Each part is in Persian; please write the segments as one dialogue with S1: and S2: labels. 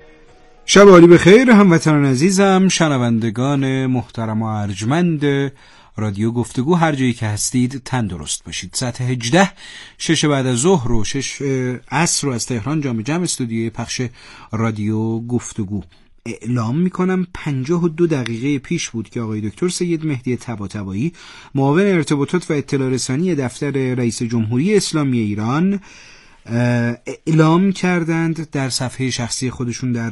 S1: شب عالی بخیر هموطنان عزیزم، شنوندگان محترم و ارجمند رادیو گفتگو، هر جایی که هستید تندرست باشید. ساعت 18 6 بعد از ظهر و 6 عصر رو از تهران جام استودیوی پخش رادیو گفتگو اعلام میکنم. 52 دقیقه پیش بود که آقای دکتر سید مهدی طباطبایی، معاون ارتباطات و اطلاع رسانی دفتر رئیس جمهوری اسلامی ایران، اعلام کردند در صفحه شخصی خودشون در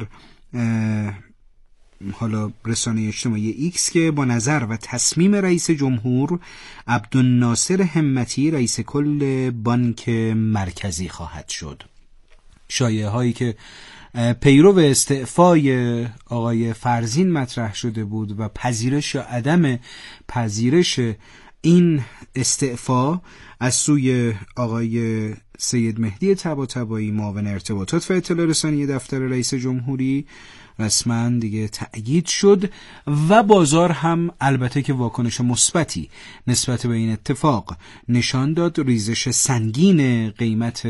S1: حالا رسانه اجتماعی ایکس که با نظر و تصمیم رئیس جمهور عبدالناصر همتی رئیس کل بانک مرکزی خواهد شد. شایعه هایی که پیرو استعفای آقای فرزین مطرح شده بود و پذیرش یا عدم پذیرش این استعفا از سوی آقای سید مهدی طباطبایی، معاون ارتباطات و اطلاع رسانی دفتر رئیس جمهوری، رسما دیگه تأیید شد و بازار هم البته که واکنش مثبتی نسبت به این اتفاق نشان داد. ریزش سنگین قیمت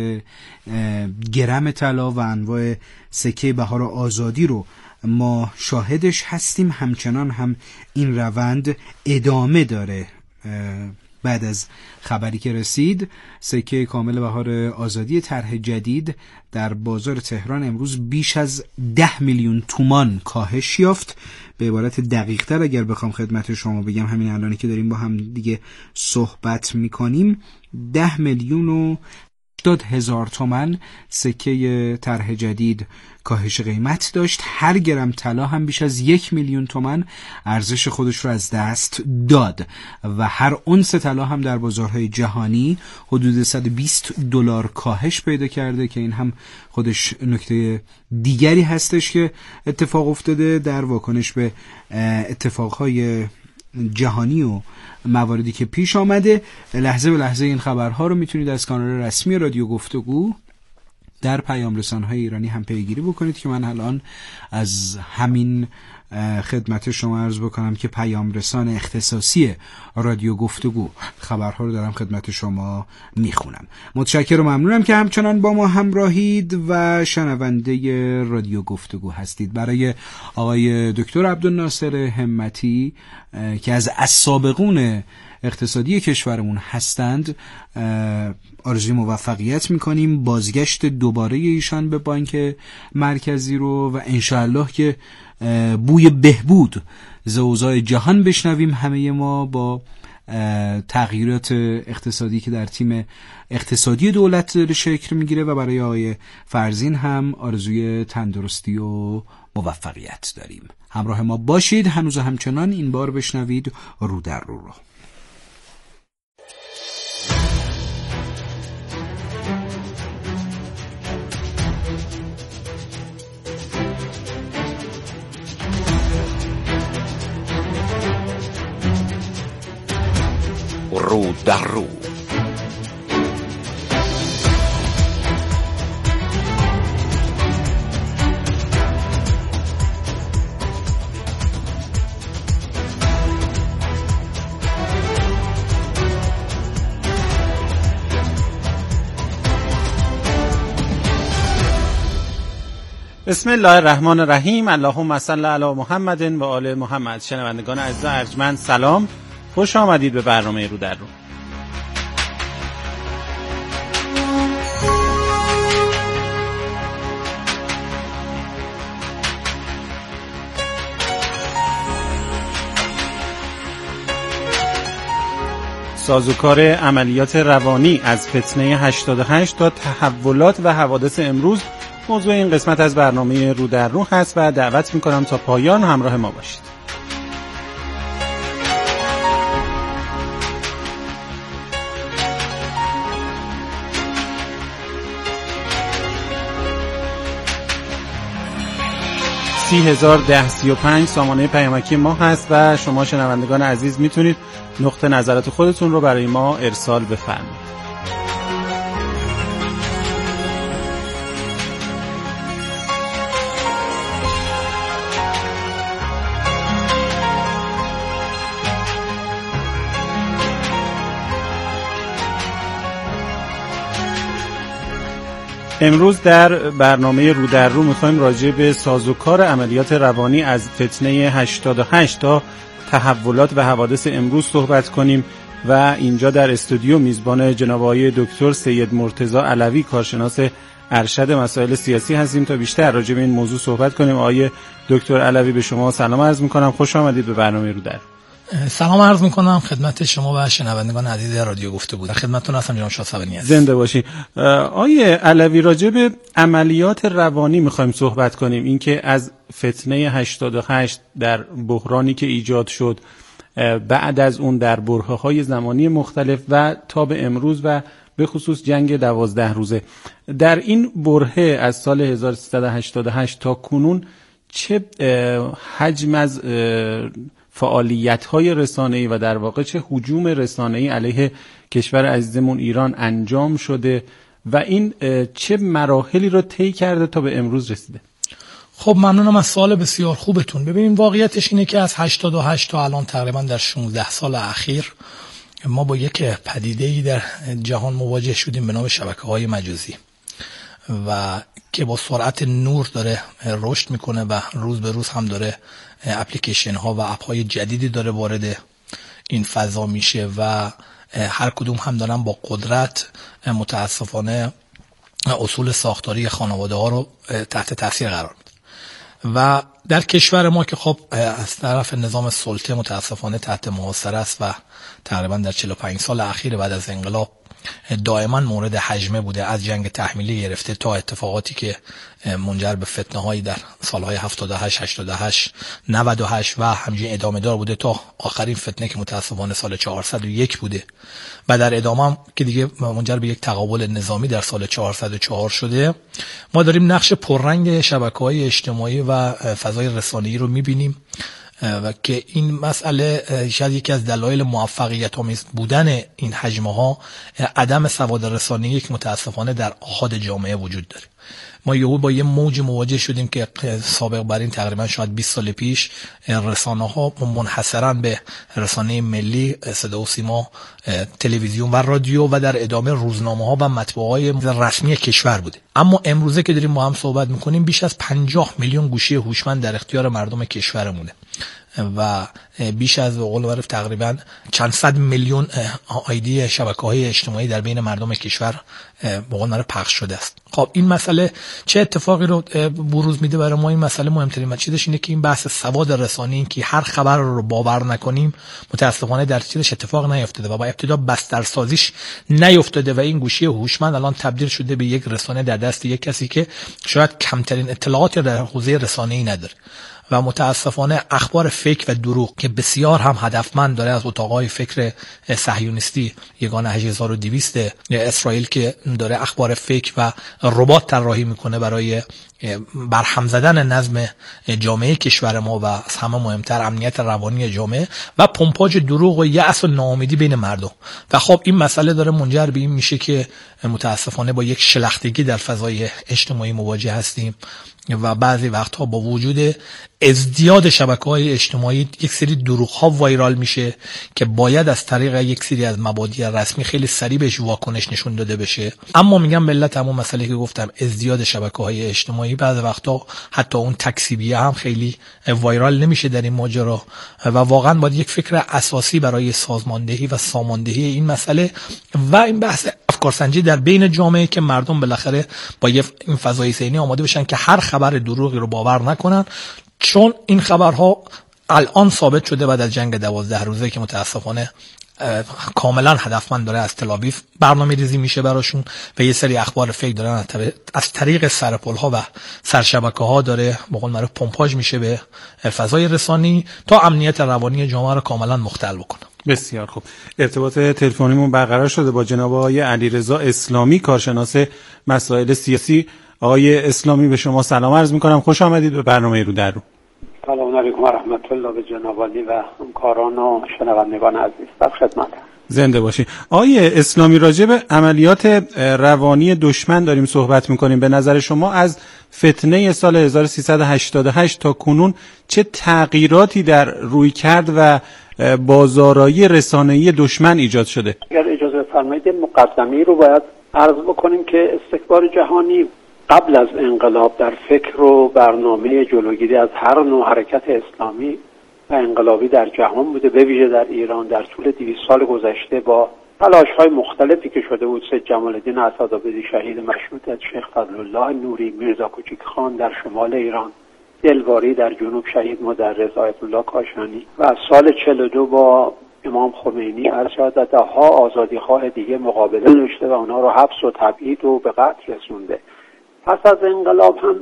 S1: گرم طلا و انواع سکه بهار آزادی رو ما شاهدش هستیم. همچنان هم این روند ادامه داره. بعد از خبری که رسید، سکه کامل بهار آزادی طرح جدید در بازار تهران امروز بیش از 10 میلیون تومان کاهش یافت. به عبارت دقیق تر اگر بخوام خدمت شما بگم، همین الانی که داریم با هم دیگه صحبت میکنیم، 10 میلیون و 80,000 تومان سکه طرح جدید کاهش قیمت داشت. هر گرم طلا هم بیش از 1 میلیون تومان ارزش خودش رو از دست داد و هر اونس طلا هم در بازارهای جهانی حدود $120 کاهش پیدا کرده که این هم خودش نکته دیگری هستش که اتفاق افتاده در واکنش به اتفاقهای جهانی و مواردی که پیش آمده. لحظه به لحظه این خبرها رو میتونید از کانال رسمی رادیو گفتگو در پیام رسانهای ایرانی هم پیگیری بکنید که من الان از همین خدمت شما عرض بکنم که پیام رسان اختصاصی رادیو گفتگو خبرها رو دارم خدمت شما میخونم. متشکرم و ممنونم که همچنان با ما همراهید و شنونده رادیو گفتگو هستید. برای آقای دکتر عبدالناصر همتی که از السابقون اقتصادی کشورمون هستند آرزوی موفقیت میکنیم. بازگشت دوباره ایشان به بانک مرکزی رو و انشاءالله که بوی بهبود ز اوضاع جهان بشنویم همه ما با تغییرات اقتصادی که در تیم اقتصادی دولت داره شکل میگیره. و برای آقای فرزین هم آرزوی تندرستی و موفقیت داریم. همراه ما باشید. هنوز همچنان این بار بشنوید رو در رو.
S2: رو در رو.
S3: بسم الله الرحمن الرحیم. اللهم صل علی محمد و آل محمد. شنوندگان عزیز ارجمند سلام، خوش آمدید به برنامه رو در رو. سازوکار عملیات روانی از فتنه 88 تا تحولات و حوادث امروز موضوع این قسمت از برنامه رو در رو هست و دعوت میکنم تا پایان همراه ما باشید. $30,010.35 سامانه پیامکی ما هست و شما شنوندگان عزیز میتونید نقطه نظرات خودتون رو برای ما ارسال بفرمایید. امروز در برنامه رو در رو می‌خوایم راجع به سازوکار عملیات روانی از فتنه 88 تا تحولات و حوادث امروز صحبت کنیم و اینجا در استودیو میزبان جناب آقای دکتر سید مرتضی علوی کارشناس ارشد مسائل سیاسی هستیم تا بیشتر راجع به این موضوع صحبت کنیم. آقای دکتر علوی به شما سلام عرض می‌کنم، خوش آمدید به برنامه رو در.
S2: سلام عرض می‌کنم خدمت شما و شنوندگان عزیز رادیو گفتگو. در خدمتتون هستم جناب شاه صابنی هستم.
S3: زنده باشید. آقای علوی راجع به عملیات روانی می‌خوایم صحبت کنیم، اینکه از فتنه 88 در بحرانی که ایجاد شد، بعد از اون در برهه‌های زمانی مختلف و تا به امروز و به خصوص جنگ 12 روزه، در این برهه از سال 1388 تا کنون چه حجم از فعالیت‌های رسانه‌ای و در واقع چه هجوم رسانه‌ای علیه کشور عزیزمون ایران انجام شده و این چه مراحلی رو طی کرده تا به امروز رسیده؟
S2: خب ممنونم از سوال بسیار خوبتون. ببینیم واقعیتش اینه که از 88 تا الان تقریبا در 16 سال اخیر ما با یک پدیده‌ای در جهان مواجه شدیم به نام شبکه‌های مجازی و که با سرعت نور داره رشد میکنه و روز به روز هم داره اپلیکیشن ها و اپ های جدیدی داره وارد این فضا میشه و هر کدوم هم دارن با قدرت متاسفانه اصول ساختاری خانواده ها رو تحت تاثیر قرار میده و در کشور ما که خب از طرف نظام سلطه متاسفانه تحت محاصره است و تقریبا در 45 سال اخیر بعد از انقلاب دائما مورد هجمه بوده، از جنگ تحمیلی گرفته تا اتفاقاتی که منجر به فتنه‌هایی در سالهای 78 88 98 و همچنین ادامه دار بوده تا آخرین فتنه که متاسفانه سال 401 بوده و در ادامه هم که دیگه منجر به یک تقابل نظامی در سال 404 شده. ما داریم نقش پررنگ شبکه‌های اجتماعی و فضای رسانه‌ای رو می‌بینیم و که این مسئله شاید یکی از دلایل موفقیت آمیز بودن این حجمه ها عدم سواد رسانه‌ای که متاسفانه در احاد جامعه وجود داره. ما یهو با یه موج مواجه شدیم که سابق بر این تقریبا شاید 20 سال پیش رسانه ها منحصرا به رسانه ملی، صدا و سیما، تلویزیون و رادیو و در ادامه روزنامه ها و مطبوعات های رسمی کشور بوده. اما امروزه که داریم با هم صحبت میکنیم بیش از 50 میلیون گوشی هوشمند در اختیار مردم کشورمونه و بیش از به قول معروف تقریبا چند صد میلیون آیدی شبکه‌های اجتماعی در بین مردم کشور به قول معروف پخش شده است. خب این مسئله چه اتفاقی رو بروز میده برای ما؟ این مسئله مهمترین چیزش اینه که این بحث سواد رسانه‌ای، این که هر خبر رو باور نکنیم، متاسفانه در چیزش اتفاق نیفتاده و با ابتدا بسترسازیش نیفتاده و این گوشی هوشمند الان تبدیل شده به یک رسانه در دست یک کسی که شاید کمترین اطلاعاتی در حوزه رسانه‌ای نداره و متاسفانه اخبار فیک و دروغ که بسیار هم هدفمند داره از اتاقای فکر صهیونیستی یگان 8200 اسرائیل که داره اخبار فیک و ربات طراحی میکنه برای برهم زدن نظم جامعه کشور ما و از همه مهمتر امنیت روانی جامعه و پمپاژ دروغ و یأس و ناامیدی بین مردم. و خب این مسئله داره منجر به این میشه که متاسفانه با یک شلختگی در فضای اجتماعی مواجه هستیم و بعضی وقتها با وجود ازدیاد شبکه‌های اجتماعی یک سری دروغ‌ها وایرال میشه که باید از طریق یک سری از مبادی رسمی خیلی سریع بهش واکنش نشون داده بشه. اما میگم ملت همون مسئله که گفتم، ازدیاد شبکه‌های اجتماعی بعضی وقتا حتی اون تکسیبیه هم خیلی وایرال نمیشه در این ماجرا و واقعا باید یک فکر اساسی برای سازماندهی و ساماندهی این مسئله و این بحث افکارسنجی در بین جامعه که مردم بالاخره با این فضای ذهنی آماده بشن که هر خبر دروغی رو باور نکنن، چون این خبرها الان ثابت شده بعد از جنگ 12 روزه که متاسفانه کاملا هدفمند داره از تل‌آویو برنامه ریزی میشه براشون و یه سری اخبار فیک دارن از طریق سرپل‌ها و سرشبکه‌ها داره به قول معروف پمپاژ میشه به فضای رسانی تا امنیت روانی جامعه رو کاملا مختل بکنه.
S3: بسیار خوب. ارتباط تلفنیمون برقرار شده با جناب آقای علیرضا اسلامی کارشناس مسائل سیاسی. آقای اسلامی به شما سلام عرض می‌کنم، خوش آمدید به برنامه رو در رو.
S4: سلام علیکم و رحمت الله به جناب عالی و همکاران و شنوندگان عزیز. در خدمت.
S3: زنده باشید. آقای اسلامی، راجع به عملیات روانی دشمن داریم صحبت می‌کنیم. به نظر شما از فتنه سال 1388 تا کنون چه تغییراتی در رویکرد و بازارایی رسانه‌ای دشمن ایجاد شده؟
S4: اگر اجازه فرمایید مقدمه‌ای رو باید عرض بکنیم که استکبار جهانی قبل از انقلاب در فکر و برنامه جلوگیری از هر نوع حرکت اسلامی و انقلابی در جهان بوده، به ویژه در ایران در طول 200 سال گذشته با تلاش‌های مختلفی که شده بود. سید جمال الدین اسدآبادی شهید مشروطه، شیخ فضلالله نوری، میرزا کوچیک خان در شمال ایران، دلواری در جنوب شهید مدرس، آیت الله کاشانی و سال 42 با امام خمینی ارشد ها آزادیخواه دیگه مقابله نوشته و اونها رو حبس و تبعید و به قتل رسونده. پس از انقلاب هم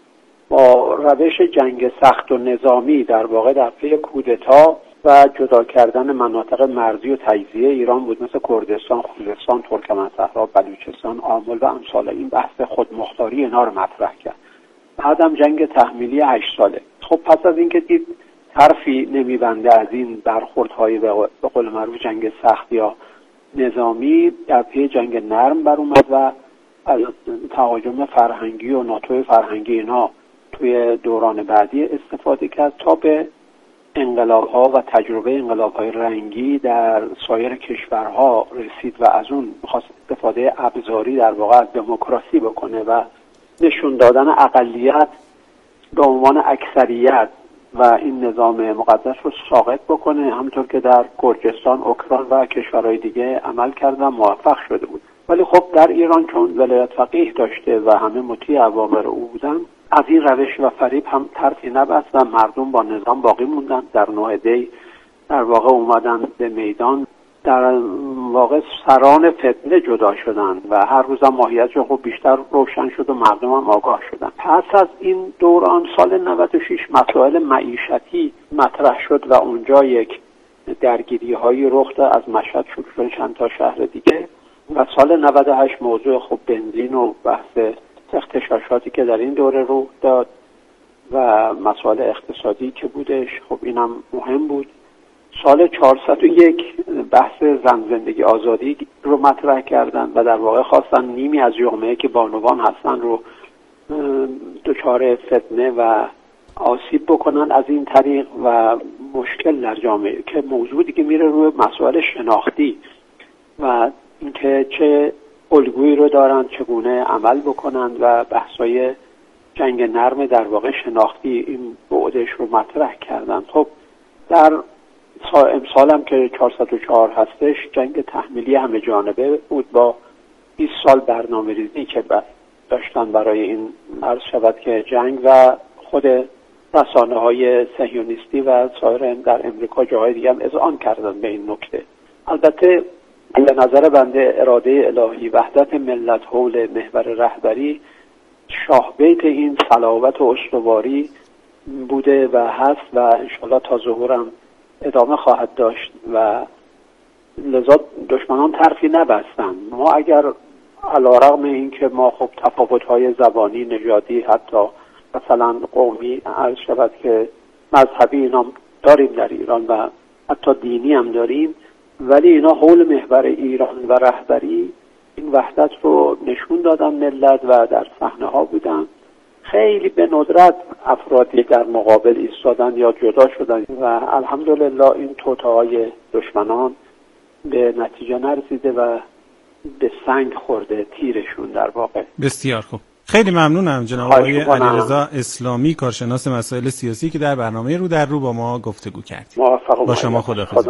S4: با روش جنگ سخت و نظامی در واقع در پی کودتا و جدا کردن مناطق مرزی و تجزیه ایران بود، مثل کردستان، خوزستان، ترکمنصحرا، بلوچستان، آمل و امثال این بحث خودمختاری اینا رو مطرح کرد. بعدم جنگ تحمیلی 8 ساله. خب پس از اینکه دید حرفی نمیبنده از این برخوردهای به قول معروف جنگ سخت یا نظامی، در پی جنگ نرم بر اومد و از تهاجم فرهنگی و ناتوی فرهنگی اینا توی دوران بعدی استفاده کرد تا به انقلاب‌ها و تجربه انقلاب‌های رنگی در سایر کشورها رسید و از اون خواست استفاده ابزاری در واقع از دموکراسی بکنه و نشون دادن اقلیت به عنوان اکثریت و این نظام مقدس رو ساقط بکنه، همونطور که در گرجستان، اوکراین و کشورهای دیگه عمل کرد و موفق شده بود. ولی خب در ایران چون ولایت فقیه داشته و همه مطیع اوامر او بودن، از این روش و فریب هم طرفی نبست و مردم با نظام باقی موندن. در 9 دی در واقع اومدن به میدان، در واقع سران فتنه جدا شدن و هر روز هم ماهیتش خوب بیشتر روشن شد و مردم هم آگاه شدن. پس از این دوران سال 96 مسائل معیشتی مطرح شد و اونجا یک درگیری هایی رخ داد، از مشهد شروع شد چند تا شهر دیگه و سال 98 موضوع خب بنزین و بحث اغتشاشاتی که در این دوره رخ داد و مسائل اقتصادی که بودش، خب اینم مهم بود. سال 401 بحث زن زندگی آزادی رو مطرح کردن و در واقع خواستن نیمی از جامعه که بانوان هستن رو دچار فتنه و آسیب بکنن از این طریق و مشکل در جامعه که موضوعی که میره روی مسائل شناختی و اینکه چه الگویی رو دارن چگونه عمل بکنن و بحثای جنگ نرم در واقع شناختی این بعدش رو مطرح کردن. خب در امسال هم که 404 هستش جنگ تحمیلی همه جانبه بود با 20 سال برنامه ریزی که داشتن برای این عرض شود که جنگ و خود رسانه های صهیونیستی و سایر در امریکا جاهای دیگه هم اذعان کردن به این نکته. البته به نظر بنده اراده الهی وحدت ملت حول محور رهبری شاه بیت این صلابت و استواری بوده و هست و انشالله تا ظهورم ادامه خواهد داشت و لذا دشمنان طرفی نبستن. ما اگر علیرغم این که ما خب تفاوت‌های زبانی، نژادی، حتی مثلا قومی عرض شود که مذهبی اینا داریم در ایران و حتی دینی هم داریم، ولی اینا حول محور ایران و رهبری این وحدت رو نشون دادن ملت و در صحنه ها بودن. خیلی به ندرت افرادی در مقابل ایستادن یا جدا شدن و الحمدلله این توطئه‌های دشمنان به نتیجه نرسیده و به سنگ خورده تیرشون در واقع.
S3: بسیار خوب، خیلی ممنونم جناب آقای علیرضا اسلامی، کارشناس مسائل سیاسی که در برنامه رو در رو با ما گفتگو کردید.
S4: موفق
S3: با شما، خداحافظ.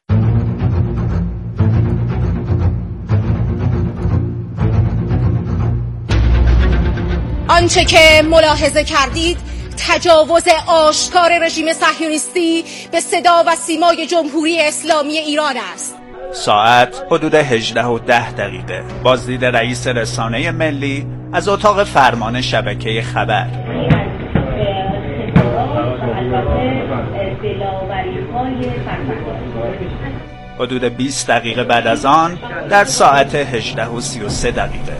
S5: آنچه که ملاحظه کردید تجاوز آشکار رژیم صهیونیستی به صدا و سیمای جمهوری اسلامی ایران است.
S6: ساعت حدود 18:10 بازدید رئیس رسانه ملی از اتاق فرمان شبکه خبر. حدود 20 دقیقه بعد از آن در ساعت 18:33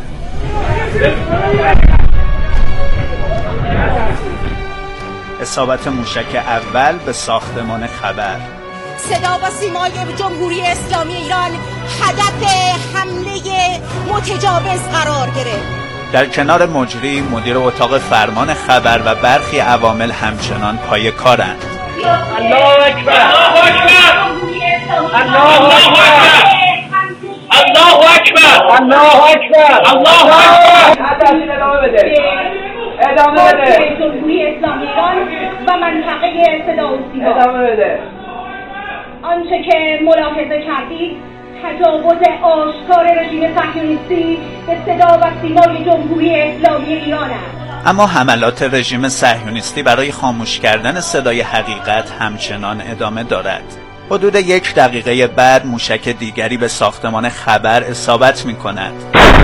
S6: اصابت موشک اول به ساختمان خبر.
S5: صدا و سیمای جمهوری اسلامی ایران هدف حمله متجاوز قرار گرفت.
S6: در کنار مجری مدیر اتاق فرمان خبر و برخی عوامل همچنان پای کارند.
S7: الله اکبر، الله اکبر، الله اکبر.
S6: الله اکبر، الله اکبر، الله اکبر. ادامه بده. جمهوری اسلامی ایران و منطقه صدا و سیما. ادامه بده. آنچه که ملاحظه کردید تجاوز آشکار رژیم صهیونیستی به صدا و سیمای جمهوری اسلامی ایران است. اما حملات رژیم صهیونیستی برای خاموش کردن صدای حقیقت همچنان ادامه دارد. حدود 1 دقیقه بعد موشک دیگری به ساختمان خبر اصابت می کند.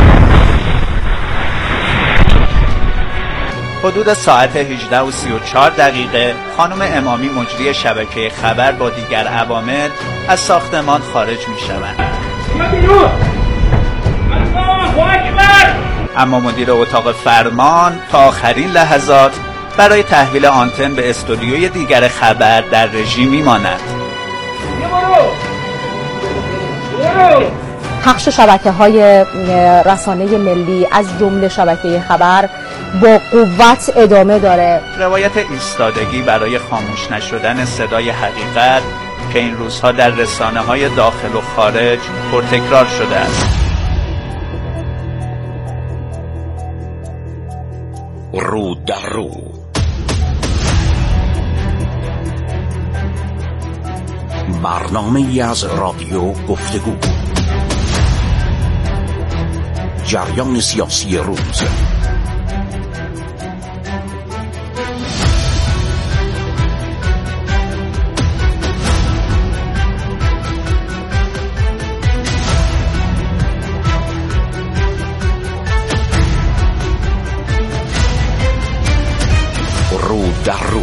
S6: حدود ساعت 18:34 خانم امامی مجری شبکه خبر با دیگر عوامل از ساختمان خارج می شوند. اما مدیر اتاق فرمان تا آخرین لحظات برای تحویل آنتن به استودیوی دیگر خبر در رژی می ماند.
S7: پخش شبکه‌های رسانه ملی از جمله شبکه خبر با قوت ادامه داره.
S6: روایت ایستادگی برای خاموش نشدن صدای حقیقت که این روزها در رسانه‌های داخل و خارج پرتکرار شده است.
S8: رو در رو، برنامه‌ای از رادیو گفتگو، جریان سیاسی روز، رو در رو.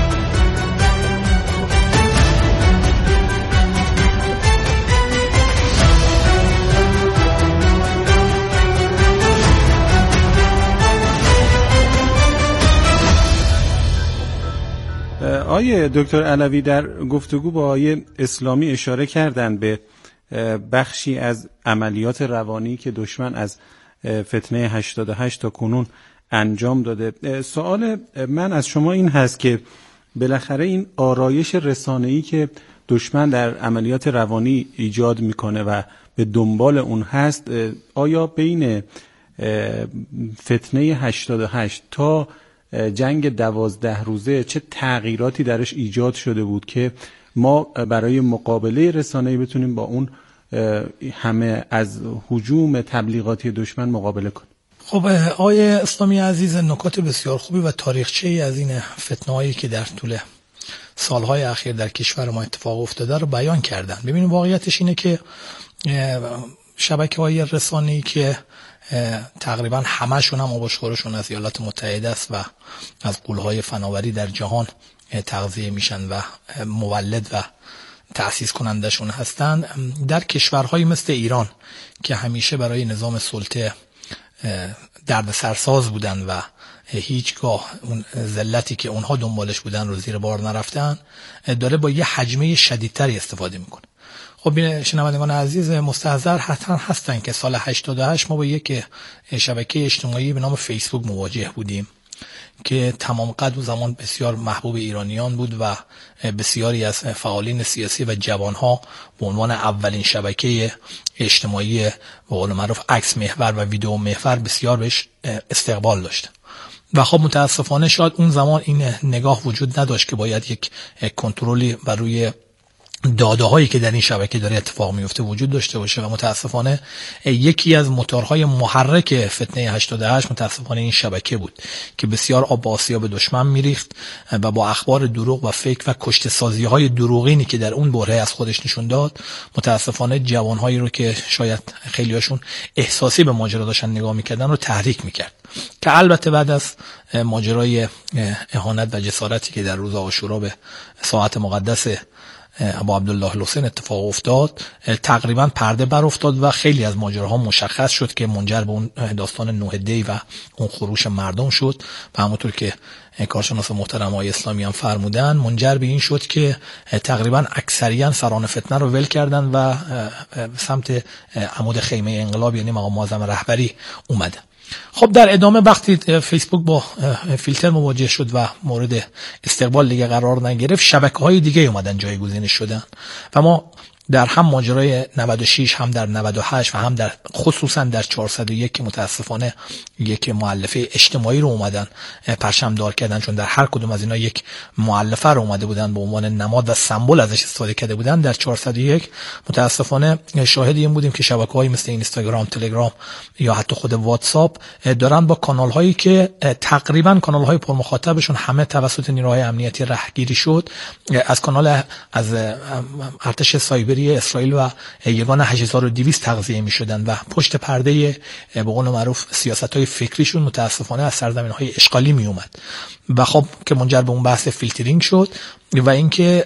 S3: آیه دکتر علوی در گفتگو با آیه اسلامی اشاره کردن به بخشی از عملیات روانی که دشمن از فتنه 88 تا کنون انجام داده. سوال من از شما این هست که بالاخره این آرایش رسانه‌ای که دشمن در عملیات روانی ایجاد میکنه و به دنبال اون هست، آیا بین فتنه 88 تا جنگ 12 روزه چه تغییراتی درش ایجاد شده بود که ما برای مقابله رسانه‌ای بتونیم با اون همه از هجوم تبلیغاتی دشمن مقابله کنیم؟
S2: خب آیه اسلامی عزیز نکات بسیار خوبی و تاریخچه‌ای از این فتنه‌هایی که در طول سالهای اخیر در کشور ما اتفاق افتاده رو بیان کردن. ببینید واقعیتش اینه که شبکه‌های رسانه‌ای که تقریبا همه‌شون هم آبشخورشون از ایالات متحده است و از غول‌های فناوری در جهان تغذیه میشن و مولد و تأسیس کنندشون هستن، در کشورهایی مثل ایران که همیشه برای نظام سلطه درد سرساز بودن و هیچگاه اون ذلتی که اونها دنبالش بودن رو زیر بار نرفتن، داره با یه حجمه شدیدتری استفاده میکنه. خب شنوندگان عزیز مستحضر حتما هستن که سال 88 ما با یک شبکه اجتماعی به نام فیسبوک مواجه بودیم که تمام قد و زمان بسیار محبوب ایرانیان بود و بسیاری از فعالین سیاسی و جوانها به عنوان اولین شبکه اجتماعی به قول معروف عکس محور و ویدیو محور بسیار بهش استقبال داشتن. و خب متاسفانه شاید اون زمان این نگاه وجود نداشت که باید یک کنترلی بر روی داده هایی که در این شبکه داره اتفاق میفته وجود داشته باشه و متاسفانه یکی از موتورهای محرک فتنه 88 متاسفانه این شبکه بود که بسیار آب آسیا به دشمن میریخت و با اخبار دروغ و فیک و کشته سازی های دروغینی که در اون بره از خودش نشون داد، متاسفانه جوانهایی رو که شاید خیلیاشون احساسی به ماجرا داشتن نگاه میکردن رو تحریک میکرد، که البته بعد از ماجرای اهانت و جسارتی که در روز عاشورا به ساعت مقدس ابو عبدالله الحسین اتفاق افتاد، تقریبا پرده بر افتاد و خیلی از ماجراها مشخص شد که منجر به اون داستان 9 دی و اون خروش مردم شد و همونطور که کارشناس محترم آقای اسلامی هم فرمودن منجر به این شد که تقریبا اکثریاً سران فتنه رو ول کردن و سمت عمود خیمه انقلاب یعنی مقام معظم رهبری اومدن. خب در ادامه وقتی فیسبوک با فیلتر مواجه شد و مورد استقبال دیگه قرار نگرفت، شبکه‌های دیگه اومدن جایگزینش شدن و ما در هم ماجرای 96 هم در 98 و هم در خصوصا در 401 که متاسفانه یک مؤلفه اجتماعی رو اومدن پرچم‌دار کردن، چون در هر کدوم از اینا یک مؤلفه رو اومده بودن به عنوان نماد و سمبل ازش استفاده کرده بودن. در 401 متاسفانه شاهد این بودیم که شبکه‌های مثل اینستاگرام، تلگرام یا حتی خود واتساپ دارن با کانال‌هایی که تقریبا کانال‌های پرمخاطبشون همه توسط نیروهای امنیتی رهگیری شد، از کانال از ارتش سایبری اسرائیل و یگان 8200 تغذیه می‌شدن و پشت پرده به قول معروف سیاست‌های فکریشون متاسفانه از سرزمین‌های اشغالی می اومد و خب که منجر به اون بحث فیلترینگ شد و اینکه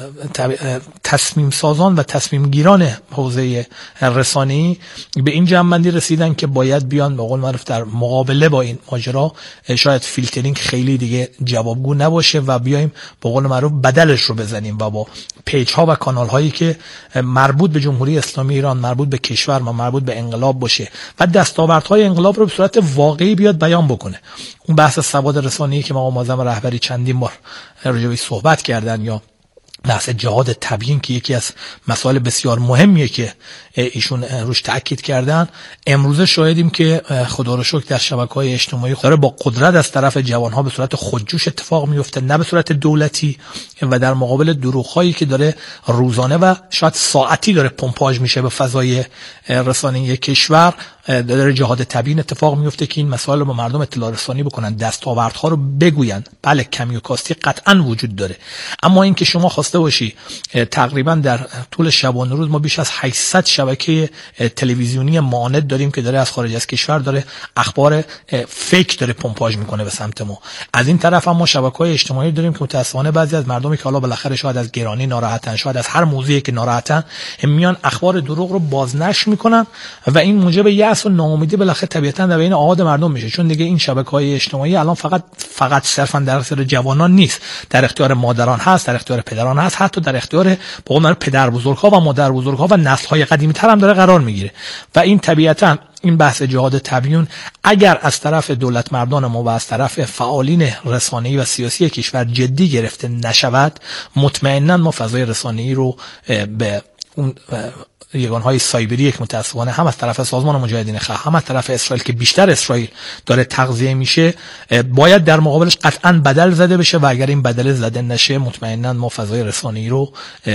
S2: تصمیم سازان و تصمیم گیران حوزه رسانه‌ای به این جمع‌بندی رسیدن که باید بیان به قول معروف در مقابله با این ماجرا شاید فیلترینگ خیلی دیگه جوابگو نباشه و بیایم به قول معروف بدلش رو بزنیم و با پیج‌ها و کانال‌هایی که مربوط به جمهوری اسلامی ایران، مربوط به کشور و مربوط به انقلاب باشه و دستاوردهای انقلاب رو به صورت واقعی بیاد بیان بکنه. اون بحث سواد رسانه‌ای که مقام معظم رهبری چندین بار راجع بهش صحبت کردن، یا بحث جهاد تبیین که یکی از مسائل بسیار مهمیه که ایشون روش تاکید کردن، امروزه شاهدیم که خدا رو شکر در شبکه‌های اجتماعی داره با قدرت از طرف جوان‌ها به صورت خودجوش اتفاق میفته، نه به صورت دولتی، و در مقابل دروغ‌هایی که داره روزانه و شاید ساعتی داره پمپاژ میشه به فضای رسانه‌ای کشور، داره جهاد تبیین اتفاق میفته که این مسائل رو با مردم اطلاع رسانی بکنن، دستاوردها رو بگوین. بله کمی و کاستی قطعاً وجود داره، اما این که شما خواسته باشی تقریبا در طول شبانه روز ما بیش از 800 شبکه تلویزیونی معاند داریم که داره از خارج از کشور داره اخبار فیک داره پمپاژ میکنه به سمت ما. از این طرف هم ما شبکه‌های اجتماعی داریم که متأسفانه بعضی از مردمی که حالا بالاخره شاید از گرانی ناراحتن، شاید از هر موضوعی که ناراحتن، میان اخبار دروغ رو بازنشر میکنن و این موجب یأس و ناامیدی بالاخره طبیعتاً در بین عوام مردم میشه، چون دیگه این شبکه‌های اجتماعی الان فقط صرفاً در اختیار جوانان نیست، در اختیار مادران هست، در اختیار پدران هست، حتی در اختیار به قول پدر بزرگ‌ها و مادر بزرگ‌ها و نسل‌های قدیمی‌تر هم داره قرار میگیره. و این طبیعتاً این بحث جهاد تبیین اگر از طرف دولت مردان ما و از طرف فعالین رسانه‌ای و سیاسی کشور جدی گرفته نشود، مطمئناً ما فضای رسانه‌ای رو به اون یگانهای سایبری که متاسفانه هم از طرف سازمان مجاهدین خلق هم از طرف اسرائیل که بیشتر اسرائیل داره تغذیه میشه، باید در مقابلش قطعاً بدل زده بشه و اگر این بدل زده نشه مطمئناً ما فضای رسانه‌ای رو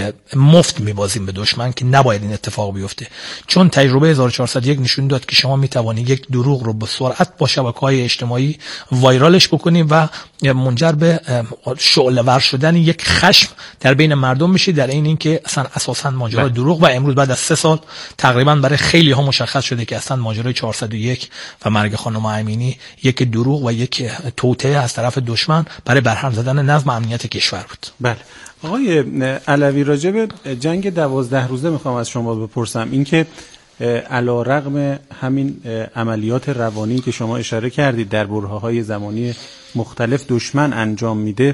S2: مفت میبازیم به دشمن که نباید این اتفاق بیفته. چون تجربه 1401 نشون داد که شما میتوانی یک دروغ رو به سرعت با شبکه‌های اجتماعی وایرالش بکنی و منجر به شعله‌ور شدن یک خشم در بین مردم میشه، در این اینکه اصلا اساساً ماجرا دروغ و امروز بعد از 3 سال تقریبا برای خیلی ها مشخص شده که اصلا ماجرای 401 و مرگ خانم امینی یک دروغ و یک توطئه از طرف دشمن برای برهم زدن نظم امنیت کشور بود.
S3: بله آقای علوی، راجع به جنگ 12 روزه میخوام از شما بپرسم، اینکه علیرغم همین عملیات روانی که شما اشاره کردید در برهه‌های زمانی مختلف دشمن انجام میده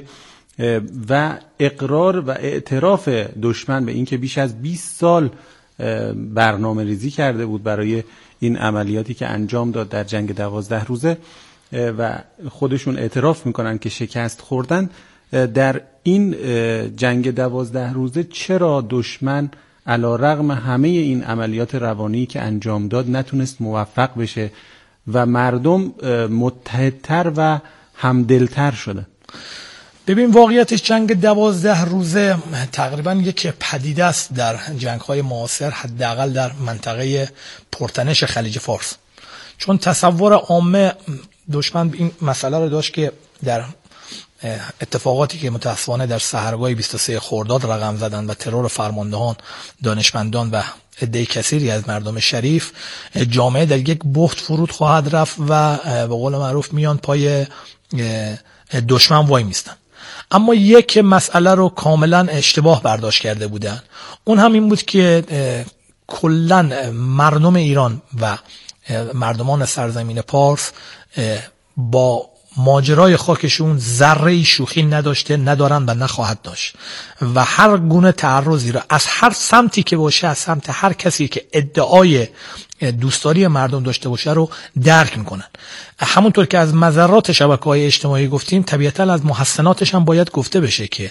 S3: و اقرار و اعتراف دشمن به اینکه بیش از 20 سال برنامه ریزی کرده بود برای این عملیاتی که انجام داد در جنگ 12 روزه و خودشون اعتراف میکنن که شکست خوردن، در این جنگ 12 روزه چرا دشمن علیرغم همه این عملیات روانی که انجام داد نتونست موفق بشه و مردم متحدتر و همدلتر شدن؟
S2: ببین واقعیتش جنگ 12 روزه تقریبا یک پدیده است در جنگ‌های معاصر، حداقل در منطقه پرتنش خلیج فارس، چون تصور عامه دشمن این مسئله رو داشت که در اتفاقاتی که متأسفانه در سحرگاه 23 خرداد رقم زدن و ترور فرماندهان، دانشمندان و عده کثیری از مردم شریف، جامعه در یک بحت فرود خواهد رفت و به قول معروف میان پای دشمن وای میستن. اما یک مسئله رو کاملا اشتباه برداشت کرده بودن، اون هم این بود که کلن مردم ایران و مردمان سرزمین پارس با ماجرای خاکشون ذره شوخی نداشته، ندارن و نخواهد داشت و هر گونه تعرضی را از هر سمتی که باشه، از سمت هر کسی که ادعای دوستداری مردم داشته باشه رو درک میکنن. همونطور که از مضرات شبکه‌های اجتماعی گفتیم، طبیعتاً از محسناتش هم باید گفته بشه که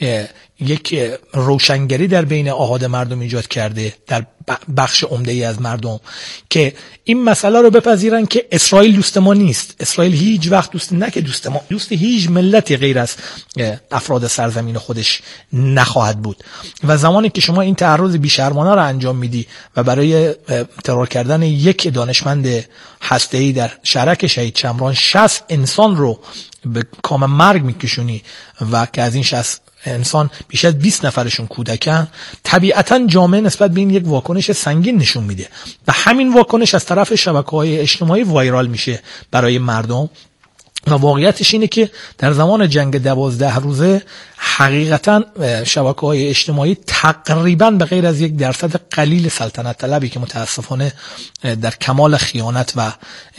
S2: یک روشنگری در بین آحاد مردم ایجاد کرده، در بخش عمده‌ای از مردم، که این مسئله رو بپذیرن که اسرائیل دوست ما نیست. اسرائیل هیچ وقت دوست هیچ ملتی غیر از افراد سرزمین خودش نخواهد بود. و زمانی که شما این تعرض بی‌شرمانه رو انجام میدی و برای ترور کردن یک دانشمند هسته‌ای در شرک شهید شمران 60 انسان رو به کام مرگ میکشونی و که از این 60 انسان بیش از 20 نفرشون کودکن، طبیعتاً جامعه نسبت به این یک واکنش سنگین نشون میده و همین واکنش از طرف شبکه‌های اجتماعی وایرال میشه برای مردم. و واقعیتش اینه که در زمان جنگ 12 روزه حقیقتاً شبکه‌های اجتماعی تقریباً به غیر از 1% قلیل سلطنت طلبی که متاسفانه در کمال خیانت و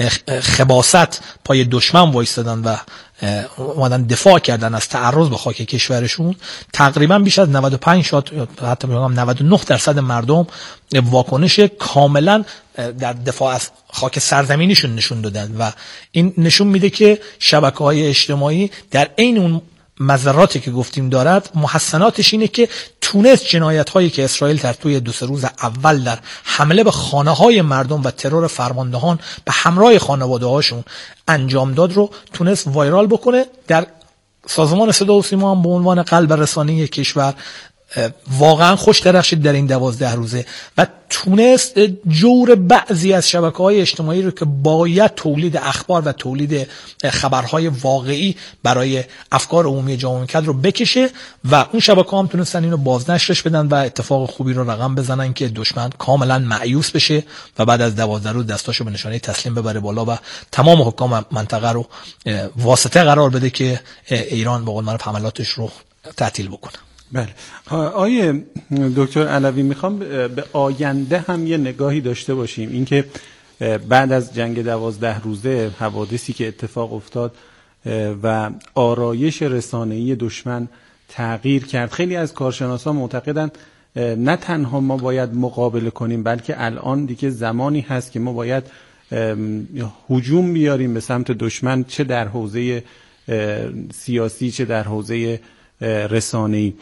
S2: خباثت پای دشمن وایستادن و اومدن دفاع کردن از تعرض به خاک کشورشون، تقریباً بیش از 95 شاید حتی بگم 99% مردم واکنش کاملاً در دفاع از خاک سرزمینیشون نشون دادن. و این نشون میده که شبکه‌های اجتماعی در عین اون مضراتی که گفتیم دارد، محسناتش اینه که تونست جنایت‌هایی که اسرائیل در توی 2-3 روز اول در حمله به خانه‌های مردم و ترور فرماندهان به همراه خانواده‌هاشون انجام داد رو تونست وایرال بکنه. در سازمان صدا و سیما هم به عنوان قلب رسانه‌ای کشور واقعا خوش درخشید در این 12 روزه و تونست جور بعضی از شبکه‌های اجتماعی رو که باید تولید اخبار و تولید خبرهای واقعی برای افکار عمومی جامعه میکرد رو بکشه و اون شبکه‌ها هم تونستن اینو بازنشرش بدن و اتفاق خوبی رو رقم بزنن که دشمن کاملا مایوس بشه و بعد از 12 روز دستاشو به نشانه تسلیم ببره بالا و تمام حکام منطقه رو واسطه قرار بده که ایران به قول معروف حملاتش رو تعطیل بکنه.
S3: بله. آیه دکتر علوی، میخوام به آینده هم یه نگاهی داشته باشیم. اینکه بعد از جنگ 12 روزه حوادثی که اتفاق افتاد و آرایش رسانه‌ای دشمن تغییر کرد، خیلی از کارشناسان معتقدن نه تنها ما باید مقابله کنیم، بلکه الان دیگه زمانی هست که ما باید هجوم بیاریم به سمت دشمن، چه در حوزه سیاسی چه در حوزه رسانه‌ای.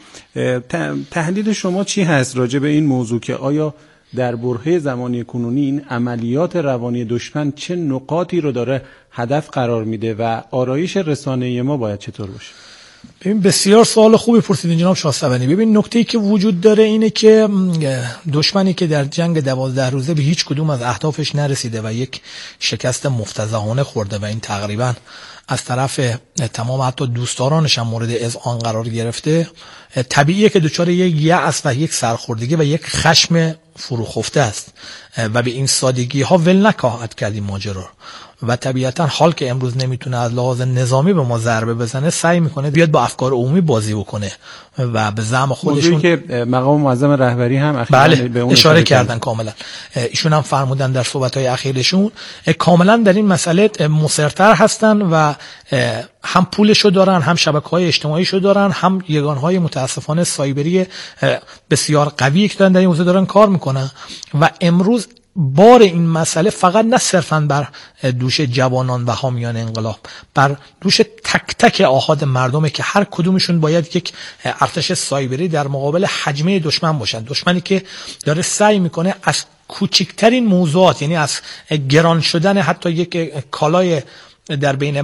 S3: تحلیل شما چی هست راجع به این موضوع که آیا در برهه زمانی کنونی این عملیات روانی دشمن چه نقاطی رو داره هدف قرار میده و آرایش رسانه‌ای ما باید چطور باشه؟
S2: ببین بسیار سوال خوبی پرسیدین جناب شاهصبانی. ببین نکته‌ای که وجود داره اینه که دشمنی که در جنگ 12 روزه به هیچ کدوم از اهدافش نرسیده و یک شکست مفتضحانه خورده و این تقریباً از طرف تمام حتی دوستدارانش هم مورد اذعان قرار گرفته، طبیعیه که دچار یک یأس و یک سرخوردگی و یک خشم فروخفته است و به این سادگی ها ول نخواهد کرد این ماجرا و طبیعتا حال که امروز نمیتونه از لحاظ نظامی به ما ضربه بزنه، سعی میکنه بیاد با افکار عمومی بازی بکنه و به زعم خودشون
S3: که مقام معظم رهبری هم
S2: بله به اون اشاره کردن کاملا. ایشون هم فرمودن در صحبت‌های اخیرشون کاملا در این مسئله مصرتر هستن و هم پولشو دارن، هم شبکه‌های اجتماعیشو دارن، هم یگانهای متاسفانه سایبری بسیار قوی که در این حوزه دارن کار میکنن و امروز بار این مسئله فقط نه صرفاً بر دوش جوانان و حامیان انقلاب، بر دوش تک تک آحاد مردمه که هر کدومشون باید یک ارتش سایبری در مقابل حجمه دشمن باشن. دشمنی که داره سعی میکنه از کوچکترین موضوعات، یعنی از گران شدن حتی یک کالای در بین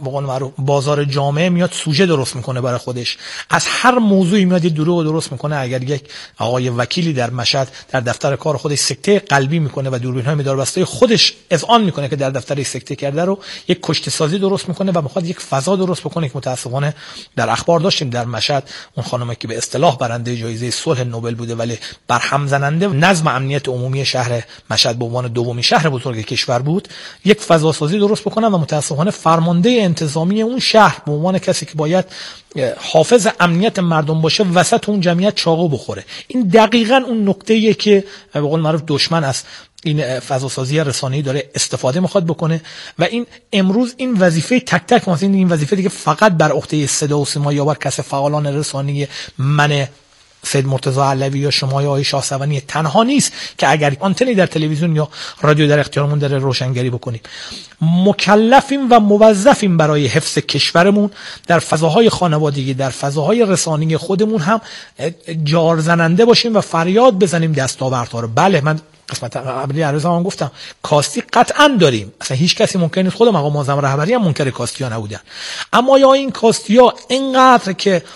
S2: بازار جامعه میاد سوژه درست میکنه برای خودش، از هر موضوعی میاد یه دروغ درست میکنه. اگر یک آقای وکیلی در مشهد در دفتر کار خودش سکته قلبی میکنه و دوربین‌های مداربسته خودش اذعان میکنه که در دفترش سکته کرده رو یک کشته سازی درست میکنه و میخواد یک فضا درست بکنه که متاسفانه در اخبار داشتیم در مشهد اون خانمی که به اصطلاح برنده جایزه صلح نوبل بوده ولی برهم زننده نظم امنیت عمومی شهر مشهد به عنوان دومین شهر بزرگ کشور بود، یک فضا سازی درست بکنه و متاسفانه فرمانده انتظامی اون شهر به عنوان کسی که باید حافظ امنیت مردم باشه وسط اون جمعیت چاقو بخوره. این دقیقاً اون نکته‌ایه که به قول معروف دشمن از این فضاسازی رسانه‌ای داره استفاده میخواد بکنه و این امروز این وظیفه تک تک این وظیفه دیگه فقط بر عهده صدا و سیما یا بر کس فعالان رسانه‌ای من سید مرتضی علوی یا شما یا آقای شاهسوانی تنها نیست که اگر آنتنی در تلویزیون یا رادیو در اختیارمون داره روشنگری بکنیم. مکلفیم و موظفیم برای حفظ کشورمون در فضاهای خانوادگی، در فضاهای رسانه‌ای خودمون هم جار زننده باشیم و فریاد بزنیم دستاوردها رو. بله، من قسمت قبلی عرضم گفتم کاستی قطعا داریم، اصلا هیچ کسی ممکن نیست، خود مقام معظم رهبری هم منکر کاستی ها نبودن، اما یا این کاستی ها اینقدر که